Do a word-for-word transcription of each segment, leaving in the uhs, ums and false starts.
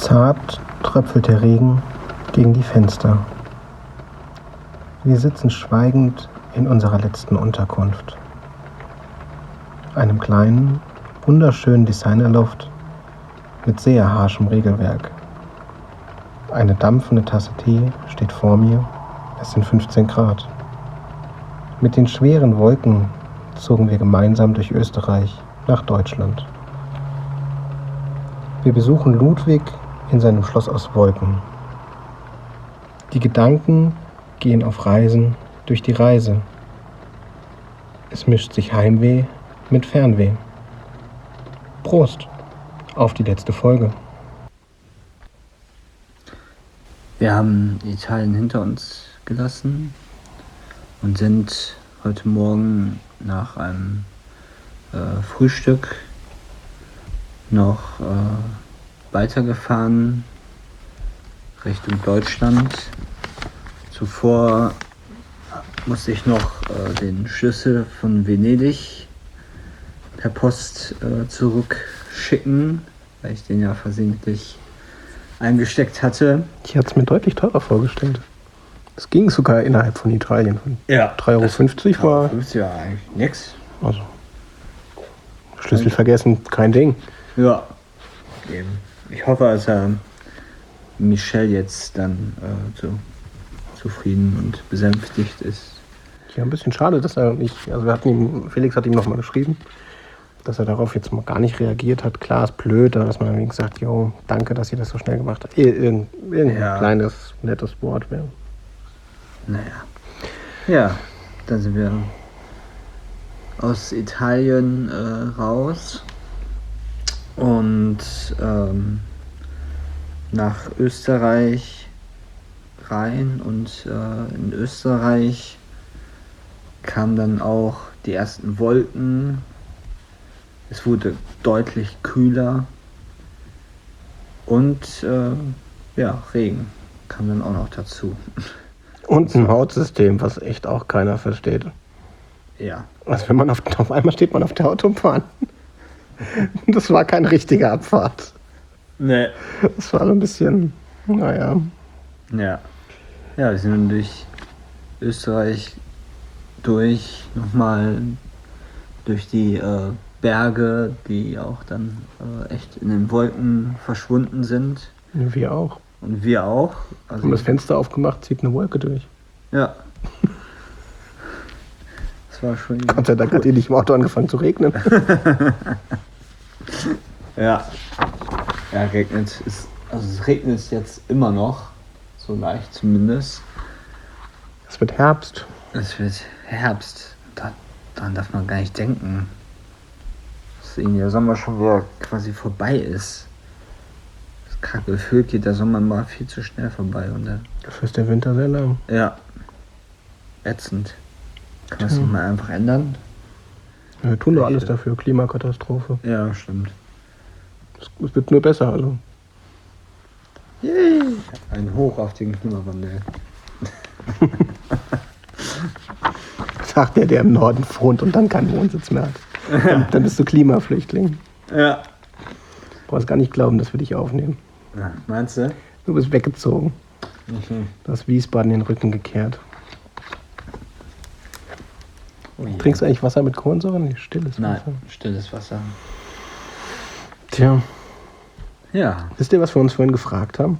Zart tröpfelt der Regen gegen die Fenster. Wir sitzen schweigend in unserer letzten Unterkunft. Einem kleinen, wunderschönen Designerloft mit sehr harschem Regelwerk. Eine dampfende Tasse Tee steht vor mir. Es sind fünfzehn Grad. Mit den schweren Wolken zogen wir gemeinsam durch Österreich nach Deutschland. Wir besuchen Ludwig in seinem Schloss aus Wolken. Die Gedanken gehen auf Reisen durch die Reise. Es mischt sich Heimweh mit Fernweh. Prost auf die letzte Folge. Wir haben Italien hinter uns gelassen und sind heute Morgen nach einem äh, Frühstück noch äh, weitergefahren Richtung Deutschland. Zuvor musste ich noch äh, den Schlüssel von Venedig per Post äh, zurückschicken, weil ich den ja versehentlich eingesteckt hatte. Ich hatte es mir deutlich teurer vorgestellt. Es ging sogar innerhalb von Italien. Ja. drei Euro fünfzig war... drei Euro fünfzig war eigentlich nix. Also, Schlüssel vergessen, kein Ding. Ja, eben. Ich hoffe, dass er Michel jetzt dann äh, so zufrieden und besänftigt ist. Ja, ein bisschen schade, dass er nicht... Also wir hatten ihm, Felix hat ihm nochmal geschrieben, dass er darauf jetzt mal gar nicht reagiert hat. Klar, ist blöd, aber dass man dann gesagt hat, jo, danke, dass ihr das so schnell gemacht habt. Irgend, irgendein Ja. kleines, nettes Wort wäre. Naja. Ja, dann sind wir aus Italien äh, raus und ähm, nach Österreich rein und äh, in Österreich kamen dann auch die ersten Wolken. Es wurde deutlich kühler und äh, ja, Regen kam dann auch noch dazu. Und ein Hautsystem, was echt auch keiner versteht. Ja. Also wenn man auf, auf einmal steht man auf der Autobahn. Das war keine richtige Abfahrt. Nee. Das war so ein bisschen, naja. Ja. Ja, wir sind dann durch Österreich durch, nochmal durch die äh, Berge, die auch dann äh, echt in den Wolken verschwunden sind. Wir auch. Und wir auch. Also, Haben das Fenster aufgemacht, zieht eine Wolke durch. ja. Das war schon. Gott sei Dank hat ihr nicht im Auto angefangen zu regnen. Ja. Ja, regnet ist. Also es regnet jetzt immer noch. So leicht zumindest. Es wird Herbst. Es wird Herbst. Da, daran darf man gar nicht denken. Dass irgendwie der Sommer schon wieder quasi vorbei ist. Das kacke Gefühl geht der Sommer mal viel zu schnell vorbei. Und dann, Dafür ist der Winter sehr lang. ja. Ätzend. Kann man das Tja. nicht mal einfach ändern? Wir tun doch alles dafür, Klimakatastrophe. Ja, stimmt. Es, es wird nur besser, also. Yay! Ein Hoch auf den Klimawandel. Sagt der, der im Norden wohnt und dann keinen Wohnsitz mehr hat. Dann, dann bist du Klimaflüchtling. Ja. Du brauchst gar nicht glauben, dass wir dich aufnehmen. Na, meinst du? Du bist weggezogen. Mhm. Du hast Wiesbaden den Rücken gekehrt. Oh je. Trinkst du eigentlich Wasser mit Kohlensäure? Nee, stilles Nein, Wasser. stilles Wasser. Tja, Ja. wisst ihr, was wir uns vorhin gefragt haben?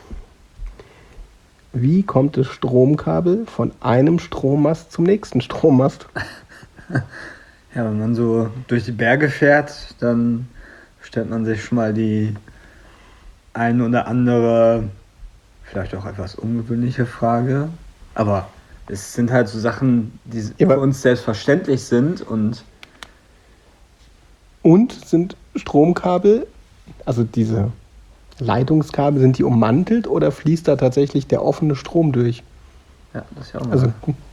Wie kommt das Stromkabel von einem Strommast zum nächsten Strommast? Ja, wenn man so durch die Berge fährt, dann stellt man sich schon mal die ein oder andere, vielleicht auch etwas ungewöhnliche Frage. Aber es sind halt so Sachen, die Ja, für aber- uns selbstverständlich sind und Und sind Stromkabel, also diese Leitungskabel, sind die ummantelt oder fließt da tatsächlich der offene Strom durch? ja, das ist ja auch mal. Also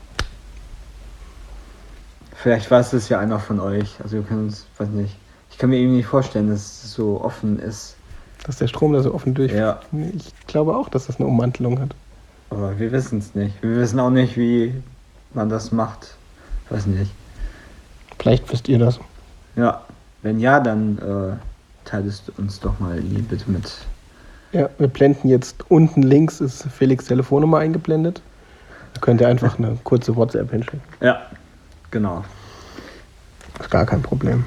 Vielleicht weiß es ja einer von euch. Also wir können uns, weiß nicht. Ich kann mir irgendwie nicht vorstellen, dass es so offen ist. dass der Strom da so offen durchfließt. Ja. Ich glaube auch, dass das eine Ummantelung hat. Aber wir wissen es nicht. Wir wissen auch nicht, wie man das macht. Weiß nicht. Vielleicht wisst ihr das. Ja, wenn ja, dann äh, teilst du uns doch mal bitte mit. Ja, wir blenden jetzt unten links, ist Felix' Telefonnummer eingeblendet. Da könnt ihr einfach eine kurze WhatsApp hinschicken. Ja, genau. Ist gar kein Problem.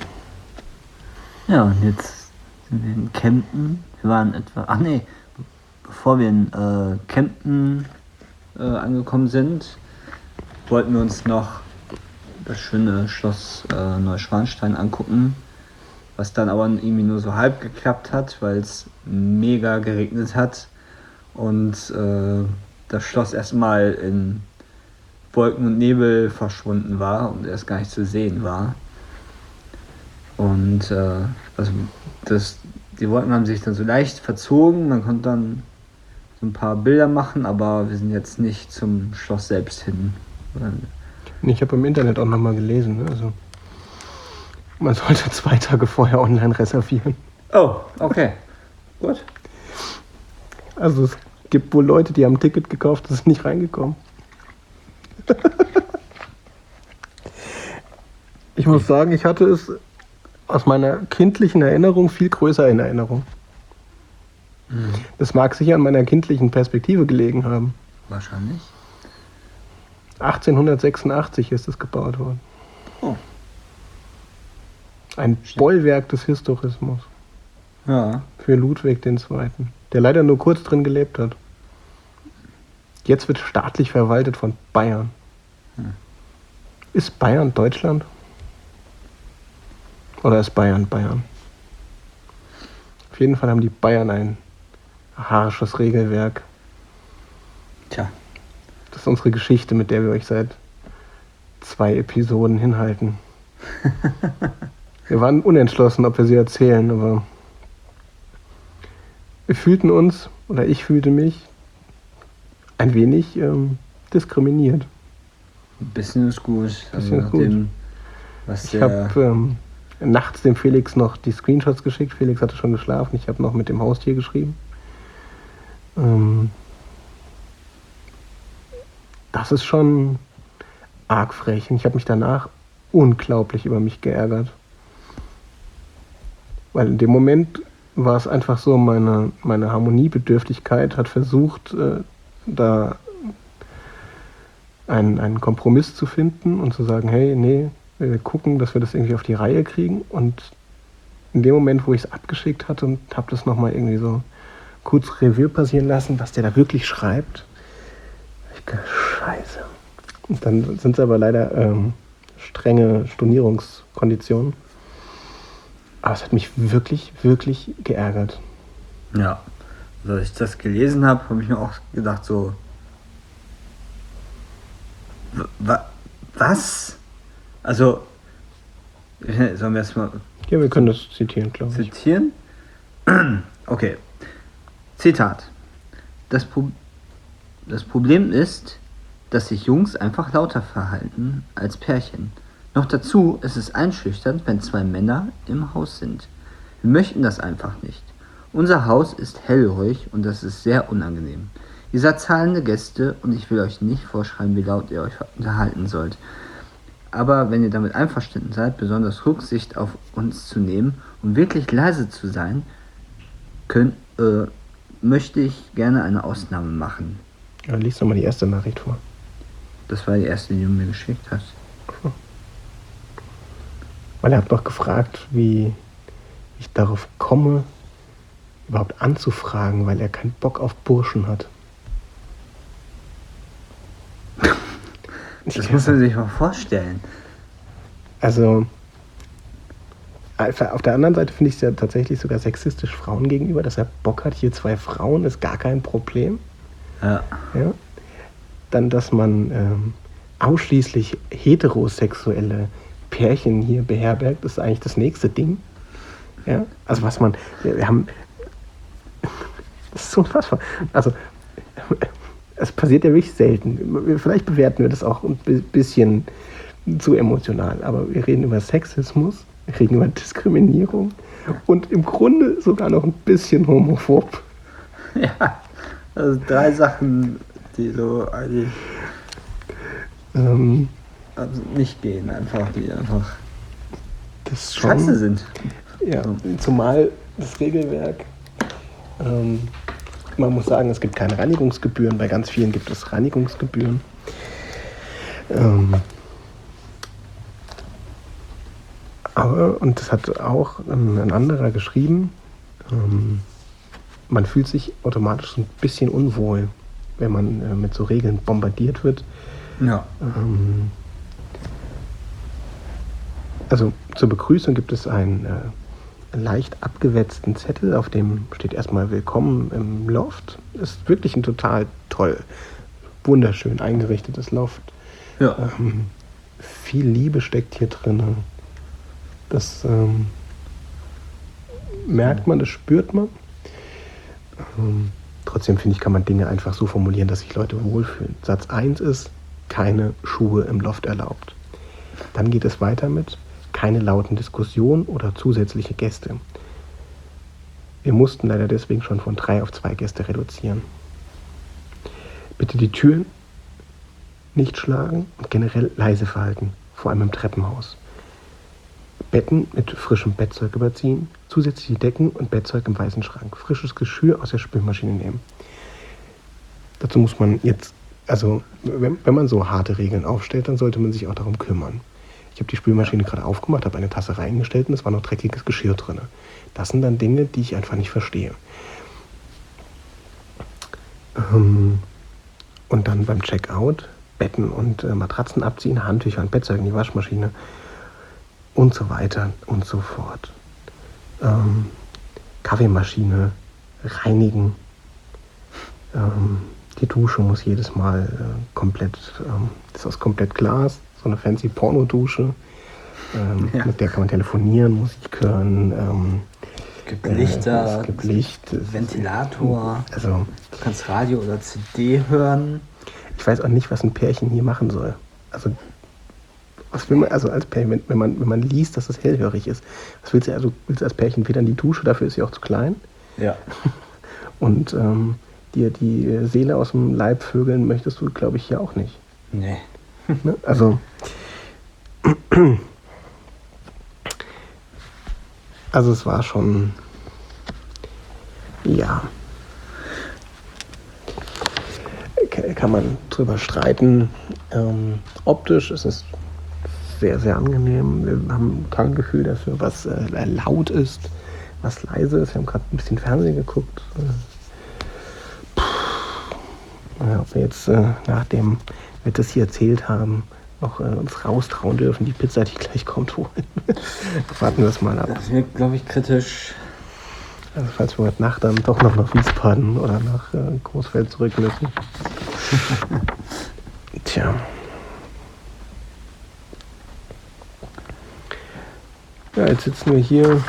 Ja, und jetzt sind wir in Kempten. Wir waren etwa, ach nee, bevor wir in äh, Kempten äh, angekommen sind, wollten wir uns noch das schöne Schloss äh, Neuschwanstein angucken, was dann aber irgendwie nur so halb geklappt hat, weil es mega geregnet hat und äh, das Schloss erstmal in Wolken und Nebel verschwunden war und erst gar nicht zu sehen war. Und äh, also das, die Wolken haben sich dann so leicht verzogen, man konnte dann so ein paar Bilder machen, aber wir sind jetzt nicht zum Schloss selbst hin. Ich habe im Internet auch nochmal gelesen, ne? Also man sollte zwei Tage vorher online reservieren. Oh, okay. Gut. Also es gibt wohl Leute, die haben ein Ticket gekauft, das ist nicht reingekommen. Ich muss sagen, ich hatte es aus meiner kindlichen Erinnerung viel größer in Erinnerung. Mhm. Das mag sicher an meiner kindlichen Perspektive gelegen haben. Wahrscheinlich. achtzehnhundertsechsundachtzig ist es gebaut worden. Oh. Ein Bollwerk des Historismus Ja. für Ludwig der Zweite., der leider nur kurz drin gelebt hat. Jetzt wird staatlich verwaltet von Bayern. Hm. Ist Bayern Deutschland? Oder ist Bayern Bayern? Auf jeden Fall haben die Bayern ein harsches Regelwerk. Tja. Das ist unsere Geschichte, mit der wir euch seit zwei Episoden hinhalten. Wir waren unentschlossen, ob wir sie erzählen, aber wir fühlten uns, oder ich fühlte mich, ein wenig ähm, diskriminiert. Ein bisschen ist gut. Also Bisschen ist gut. nachdem, was Ich der... habe ähm, nachts dem Felix noch die Screenshots geschickt. Felix hatte schon geschlafen. Ich habe noch mit dem Haustier geschrieben. Ähm, das ist schon arg frech. Und ich habe mich danach unglaublich über mich geärgert. Weil in dem Moment war es einfach so, meine, meine Harmoniebedürftigkeit hat versucht, äh, da einen, einen Kompromiss zu finden und zu sagen, hey, nee, wir gucken, dass wir das irgendwie auf die Reihe kriegen. Und in dem Moment, wo ich es abgeschickt hatte und habe das nochmal irgendwie so kurz Revue passieren lassen, was der da wirklich schreibt, ich gedacht, Scheiße. Und dann sind es aber leider ähm, strenge Stornierungskonditionen. Aber es hat mich wirklich, wirklich geärgert. Ja. Also, als ich das gelesen habe, habe ich mir auch gedacht so... Wa- Was? Also, sollen wir erstmal Ja, wir können das zitieren, glaube ich. zitieren? Okay. Zitat. Das, Pro- das Problem ist, dass sich Jungs einfach lauter verhalten als Pärchen. Noch dazu ist es einschüchternd, wenn zwei Männer im Haus sind. Wir möchten das einfach nicht. Unser Haus ist hellhörig und das ist sehr unangenehm. Ihr seid zahlende Gäste und ich will euch nicht vorschreiben, wie laut ihr euch unterhalten sollt. Aber wenn ihr damit einverstanden seid, besonders Rücksicht auf uns zu nehmen und wirklich leise zu sein, könnt, äh, möchte ich gerne eine Ausnahme machen. Ja, lies doch mal die erste Nachricht vor. Das war die erste, die du mir geschickt hast. Weil er hat noch gefragt, wie ich darauf komme, überhaupt anzufragen, weil er keinen Bock auf Burschen hat. Das muss man sich mal vorstellen. Also, auf der anderen Seite finde ich es ja tatsächlich sogar sexistisch Frauen gegenüber, dass er Bock hat, hier zwei Frauen, ist gar kein Problem. Ja. Ja? Dann, dass man ähm, ausschließlich heterosexuelle Pärchen hier beherbergt, ist eigentlich das nächste Ding. Ja? Also was man, wir, wir haben, das ist so unfassbar. Also es passiert ja wirklich selten. Vielleicht bewerten wir das auch ein bisschen zu emotional, aber wir reden über Sexismus, wir reden über Diskriminierung und im Grunde sogar noch ein bisschen homophob. Ja, also drei Sachen, die so eigentlich Ähm, also nicht gehen, einfach, die einfach das schon, scheiße sind. Ja, zumal das Regelwerk Ähm, man muss sagen, es gibt keine Reinigungsgebühren. Bei ganz vielen gibt es Reinigungsgebühren. Ähm, aber, und das hat auch ähm, ein anderer geschrieben, ähm, man fühlt sich automatisch so ein bisschen unwohl, wenn man äh, mit so Regeln bombardiert wird. Ja. Ähm, also zur Begrüßung gibt es einen äh, leicht abgewetzten Zettel, auf dem steht erstmal Willkommen im Loft. Ist wirklich ein total toll, wunderschön eingerichtetes Loft. Ja. Ähm, viel Liebe steckt hier drin. Das ähm, merkt man, das spürt man. Ähm, trotzdem finde ich, kann man Dinge einfach so formulieren, dass sich Leute wohlfühlen. Satz eins ist, keine Schuhe im Loft erlaubt. Dann geht es weiter mit, keine lauten Diskussionen oder zusätzliche Gäste. Wir mussten leider deswegen schon von drei auf zwei Gäste reduzieren. Bitte die Türen nicht schlagen und generell leise verhalten, vor allem im Treppenhaus. Betten mit frischem Bettzeug überziehen, zusätzliche Decken und Bettzeug im weißen Schrank, frisches Geschirr aus der Spülmaschine nehmen. Dazu muss man jetzt, also wenn, wenn man so harte Regeln aufstellt, dann sollte man sich auch darum kümmern. Ich habe die Spülmaschine gerade aufgemacht, habe eine Tasse reingestellt und es war noch dreckiges Geschirr drin. Das sind dann Dinge, die ich einfach nicht verstehe. Ähm, und dann beim Checkout Betten und äh, Matratzen abziehen, Handtücher und Bettzeug in die Waschmaschine und so weiter und so fort. Ähm, Kaffeemaschine reinigen. Ähm, die Dusche muss jedes Mal äh, komplett, ähm, das ist aus komplett Glas, so eine fancy Pornodusche. Ähm, ja. Mit der kann man telefonieren, Musik hören. Ähm, es gibt Lichter, äh, es gibt Licht, Ventilator, also, du kannst Radio oder C D hören. Ich weiß auch nicht, was ein Pärchen hier machen soll. Also, was will man, also als Pärchen, wenn, wenn, man, wenn man liest, dass es hellhörig ist, was willst du, also willst du als Pärchen weder in die Dusche, dafür ist sie auch zu klein. Ja. Und ähm, dir die Seele aus dem Leib vögeln möchtest du, glaube ich, hier auch nicht. Nee. Ne? Also, also es war schon, ja, kann man drüber streiten. Ähm, optisch ist es sehr, sehr angenehm. Wir haben kein Gefühl dafür, was äh, laut ist, was leise ist. Wir haben gerade ein bisschen Fernsehen geguckt. Ja, ob wir jetzt, äh, nachdem wir das hier erzählt haben, noch äh, uns raustrauen dürfen, die Pizza, die gleich kommt, holen. Warten wir es mal ab. Das wird, glaube ich, kritisch. Also falls wir heute Nacht dann doch noch nach Wiesbaden oder nach äh, Großfeld zurück müssen. Tja. Ja, jetzt sitzen wir hier,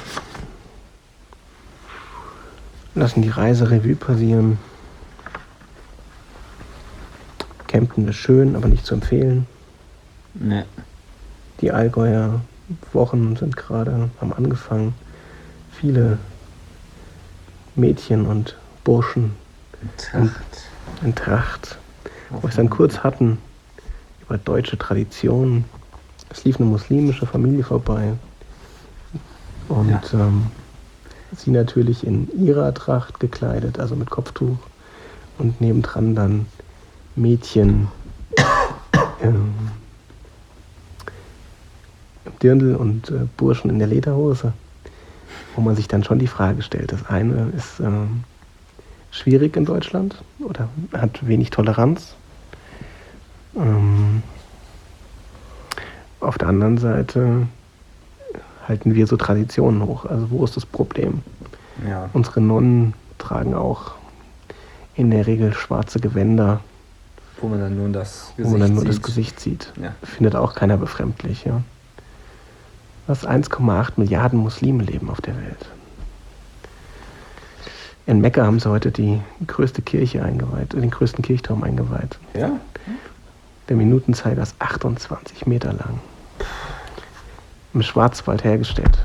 lassen die Reise Revue passieren. Campen ist schön, aber nicht zu empfehlen. Nee. Die Allgäuer Wochen sind gerade, haben angefangen. Viele Mädchen und Burschen in Tracht, in, in Tracht wo wir es dann kurz hatten über deutsche Traditionen. Es lief eine muslimische Familie vorbei und ja. ähm, sie natürlich in ihrer Tracht gekleidet, also mit Kopftuch, und nebendran dann Mädchen ähm, im Dirndl und äh, Burschen in der Lederhose, wo man sich dann schon die Frage stellt. Das eine ist ähm, schwierig in Deutschland oder hat wenig Toleranz. Ähm, auf der anderen Seite halten wir so Traditionen hoch. Also wo ist das Problem? Ja. Unsere Nonnen tragen auch in der Regel schwarze Gewänder, wo man dann nur das Gesicht wo man dann nur sieht. das Gesicht sieht. Ja. Findet auch keiner befremdlich. Ja. Was eins Komma acht Milliarden Muslime leben auf der Welt. In Mekka haben sie heute die größte Kirche eingeweiht, den größten Kirchturm eingeweiht. Ja. Der Minutenzeiger ist achtundzwanzig Meter lang. Im Schwarzwald hergestellt.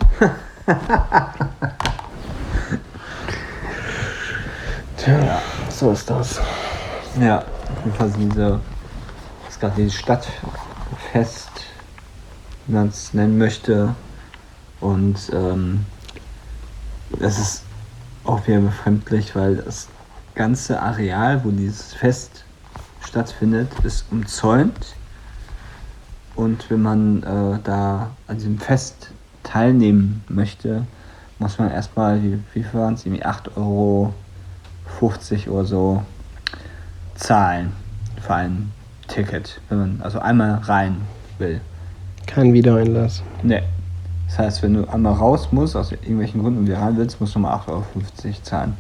Tja, ja. So ist das. Ja, jedenfalls diese, ist gerade dieses Stadtfest, wie man es nennen möchte. Und ähm, es ist auch wieder befremdlich, weil das ganze Areal, wo dieses Fest stattfindet, ist umzäunt. Und wenn man äh, da an diesem Fest teilnehmen möchte, muss man erstmal, wie, wie viel waren es, irgendwie acht Euro fünfzig oder so zahlen für ein Ticket, wenn man also einmal rein will. Kein Wiedereinlass. Ne. Das heißt, wenn du einmal raus musst, aus irgendwelchen Gründen und wieder rein willst, musst du mal acht Euro fünfzig zahlen.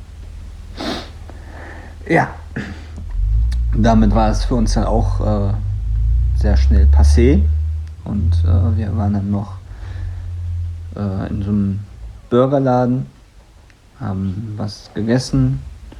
Ja. Damit war es für uns dann auch äh, sehr schnell passé. Und äh, wir waren dann noch äh, in so einem Burgerladen, haben was gegessen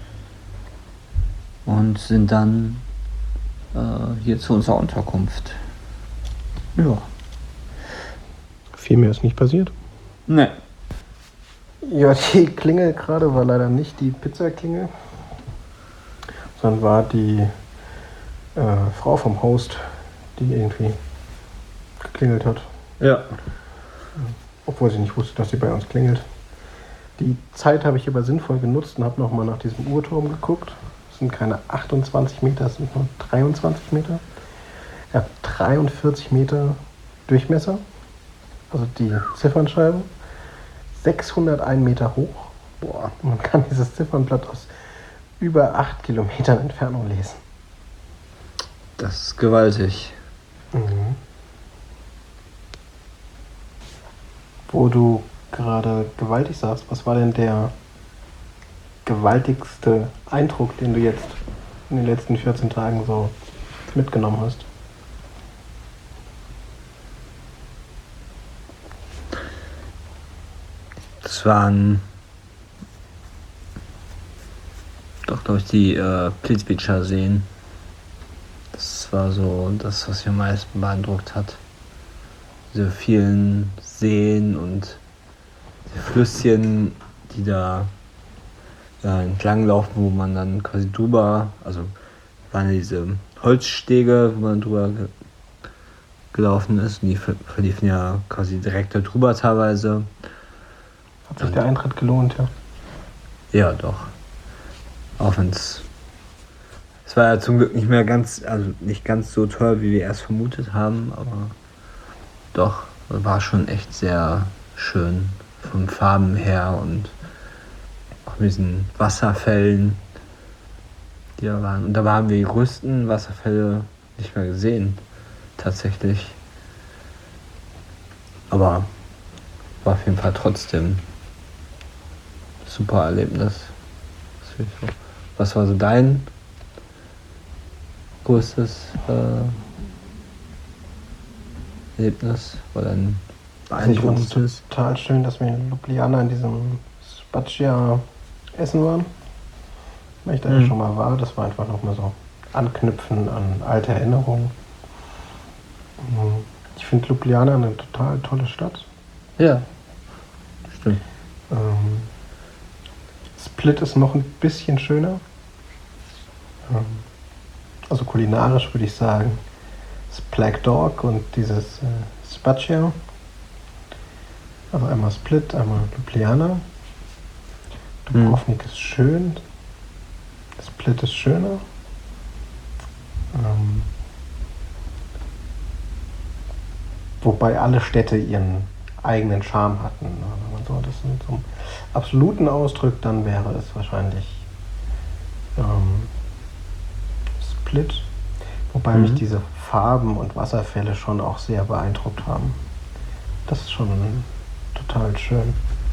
und sind dann äh, hier zu unserer Unterkunft. Ja. Viel mehr ist nicht passiert. Ne. Ja, die Klingel gerade war leider nicht die Pizzaklingel, sondern war die äh, Frau vom Host, die irgendwie geklingelt hat. Ja. Obwohl sie nicht wusste, dass sie bei uns klingelt. Die Zeit habe ich aber sinnvoll genutzt und habe nochmal nach diesem Uhrturm geguckt. Es sind keine achtundzwanzig Meter, es sind nur dreiundzwanzig Meter. Er hat dreiundvierzig Meter Durchmesser, also die Ziffernscheibe. sechshundertein Meter hoch. Boah, man kann dieses Ziffernblatt aus über acht Kilometern Entfernung lesen. Das ist gewaltig. Mhm. Wo du gerade gewaltig sagst, was war denn der gewaltigste Eindruck, den du jetzt in den letzten vierzehn Tagen so mitgenommen hast? Das waren doch, glaube ich, die äh, Plitvicer Seen. Das war so das, was mich am meisten beeindruckt hat. Diese vielen Seen und die Flüsschen, die da ja, entlang laufen, wo man dann quasi drüber, also waren ja diese Holzstege, wo man drüber ge- gelaufen ist. Und die ver- verliefen ja quasi direkt da drüber teilweise. Hat sich der Eintritt gelohnt, ja? Ja, doch. Auch wenn es. Es war ja zum Glück nicht mehr ganz, also nicht ganz so teuer, wie wir erst vermutet haben, aber doch, war schon echt sehr schön von Farben her und auch mit diesen Wasserfällen, die da waren. Und da haben wir die größten Wasserfälle nicht mehr gesehen, tatsächlich. Aber war auf jeden Fall trotzdem super Erlebnis. Was war so dein größtes äh, Erlebnis oder ein Also ich fand es beeindruckendes? total schön, dass wir in Ljubljana in diesem Spaccia essen waren. Weil ich da ja Mhm. schon mal war. Das war einfach nochmal so anknüpfen an alte Erinnerungen. Mhm. Ich finde Ljubljana eine total tolle Stadt. Ja, stimmt. Ähm, Split ist noch ein bisschen schöner. Ähm, also kulinarisch würde ich sagen, das Black Dog und dieses äh, Spaccia. Also einmal Split, einmal Ljubljana. Dubrovnik ist schön. Split ist schöner. Ähm, wobei alle Städte ihren eigenen Charme hatten. Also wenn man so das in so einem absoluten ausdrückt, dann wäre es wahrscheinlich ähm, Split. Wobei Mhm. mich diese Farben und Wasserfälle schon auch sehr beeindruckt haben. Das ist schon total schön.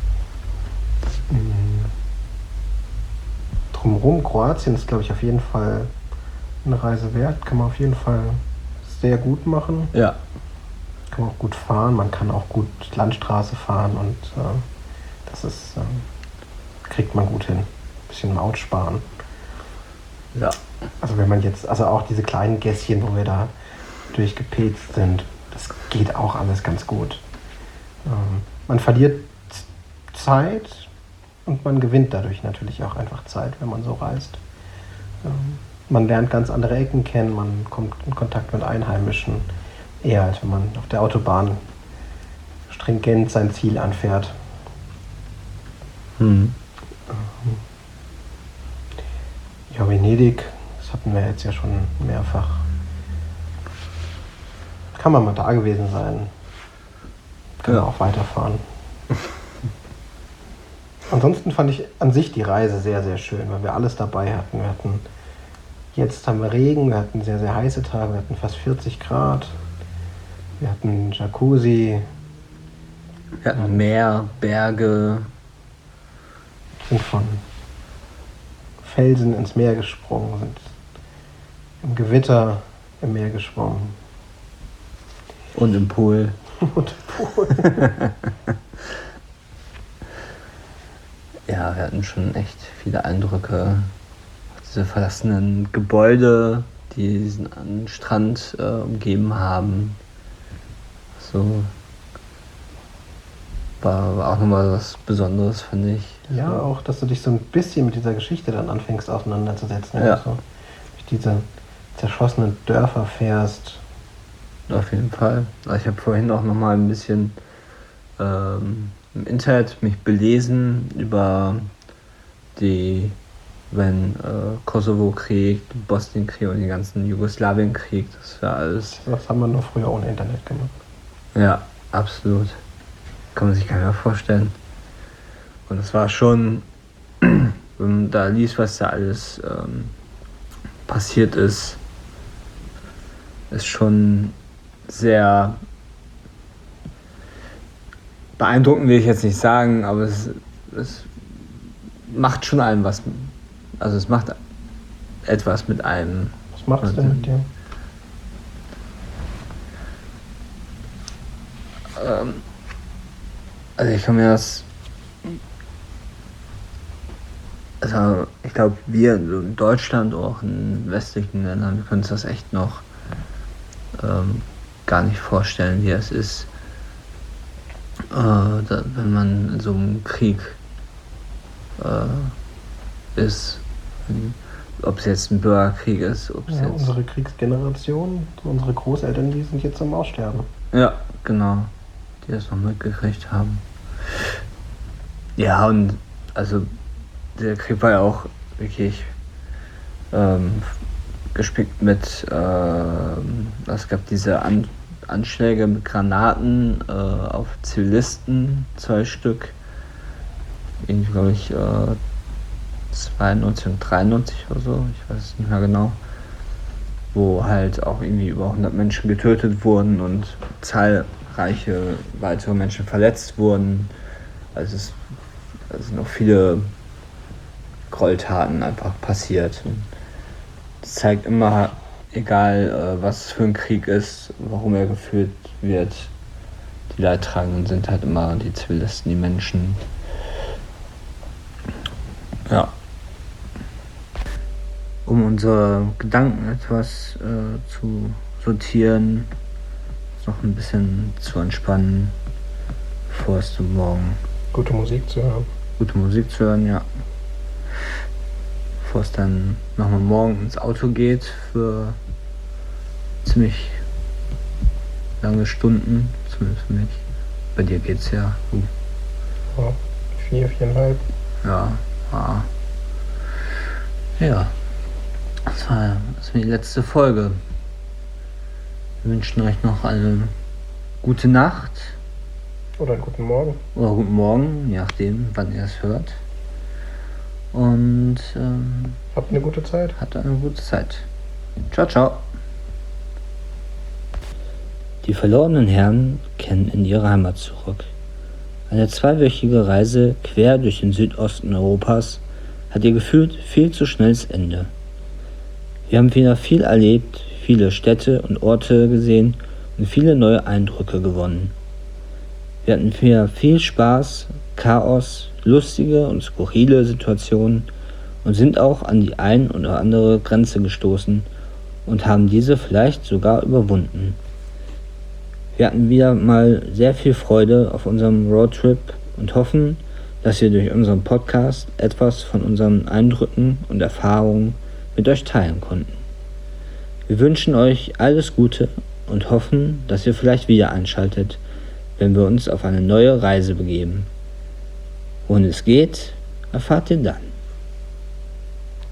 Mhm. Drumherum, Kroatien ist, glaube ich, auf jeden Fall eine Reise wert. Kann man auf jeden Fall sehr gut machen. Ja, Kann man auch gut fahren. Man kann auch gut Landstraße fahren und äh, das ist, äh, kriegt man gut hin. Ein bisschen Maut sparen. ja. Also wenn man jetzt, also auch diese kleinen Gässchen, wo wir da durchgepetzt sind, das geht auch alles ganz gut. Ähm, man verliert Zeit und man gewinnt dadurch natürlich auch einfach Zeit, wenn man so reist. Ähm, man lernt ganz andere Ecken kennen, man kommt in Kontakt mit Einheimischen, eher als wenn man auf der Autobahn stringent sein Ziel anfährt. Mhm. Ja, Venedig, das hatten wir jetzt ja schon mehrfach. Kann man mal da gewesen sein. Können Ja. wir auch weiterfahren. Ansonsten fand ich an sich die Reise sehr, sehr schön, weil wir alles dabei hatten. Wir hatten, jetzt haben wir Regen, wir hatten sehr, sehr heiße Tage, wir hatten fast vierzig Grad. Wir hatten Jacuzzi, Wir hatten Meer, Berge. sind von Felsen ins Meer gesprungen, sind im Gewitter im Meer geschwommen. Und im Pool. Und Pool. Ja, wir hatten schon echt viele Eindrücke. Auch diese verlassenen Gebäude, die diesen an- Strand äh, umgeben haben. So. War, war auch nochmal was Besonderes, finde ich. Ja, so. auch, dass du dich so ein bisschen mit dieser Geschichte dann anfängst auseinanderzusetzen. Ja. Also, durch diese zerschossenen Dörfer fährst. Auf jeden Fall. Also ich habe vorhin auch noch mal ein bisschen ähm, im Internet mich belesen über die, wenn äh, Kosovo-Krieg, Bosnien-Krieg und den ganzen Jugoslawien-Krieg. Das war alles. Das haben wir nur früher ohne Internet gemacht. Ja, absolut. Kann man sich gar nicht mehr vorstellen. Und es war schon, wenn man da liest, was da alles ähm, passiert ist, ist schon sehr beeindruckend, will ich jetzt nicht sagen, aber es, es macht schon einem was. Also es macht etwas mit einem. Was macht es denn mit dir? Ähm, also ich kann mir das. Also ich glaube, wir in Deutschland, auch in westlichen Ländern, wir können uns das echt noch ähm, gar nicht vorstellen, wie es ist, äh, da, wenn man in so einem Krieg äh, ist. Ob es jetzt ein Bürgerkrieg ist, ob es Ja, jetzt... unsere Kriegsgeneration, unsere Großeltern, die sind jetzt am Aussterben. Ja, genau. Die das noch mitgekriegt haben. Ja, und also der Krieg war ja auch wirklich ähm, gespickt mit, ähm, es gab diese An- Anschläge mit Granaten äh, auf Zivilisten, zwei Stück. Irgendwie, glaube ich, äh, zweiundneunzig und dreiundneunzig oder so, ich weiß es nicht mehr genau. Wo halt auch irgendwie über hundert Menschen getötet wurden und zahlreiche weitere Menschen verletzt wurden. Also es, es sind auch viele Gräueltaten einfach passiert. Und das zeigt immer, egal äh, was für ein Krieg ist, warum er geführt wird, die Leidtragenden sind halt immer die Zivilisten, die Menschen. Ja. Um unsere Gedanken etwas äh, zu sortieren, noch ein bisschen zu entspannen, bevor es zum Morgen Gute Musik zu hören. gute Musik zu hören, ja. Bevor es dann nochmal morgen ins Auto geht für ziemlich lange Stunden, zumindest für mich. Bei dir geht's ja. Uh, Ja, vier, viereinhalb. ja, ja. Ja. Das war, das war die letzte Folge. Wir wünschen euch noch eine gute Nacht Oder einen guten Morgen. oder guten Morgen, je nachdem, wann ihr es hört. Und ähm, Habt eine gute Zeit. habt eine gute Zeit. Ciao, ciao. Die verlorenen Herren kehren in ihre Heimat zurück. Eine zweiwöchige Reise quer durch den Südosten Europas hat ihr gefühlt viel zu schnelles Ende. Wir haben wieder viel erlebt, viele Städte und Orte gesehen und viele neue Eindrücke gewonnen. Wir hatten wieder viel Spaß, Chaos, lustige und skurrile Situationen und sind auch an die ein oder andere Grenze gestoßen und haben diese vielleicht sogar überwunden. Wir hatten wieder mal sehr viel Freude auf unserem Roadtrip und hoffen, dass wir durch unseren Podcast etwas von unseren Eindrücken und Erfahrungen mit euch teilen konnten. Wir wünschen euch alles Gute und hoffen, dass ihr vielleicht wieder einschaltet, wenn wir uns auf eine neue Reise begeben. Wohin es geht, erfahrt ihr dann.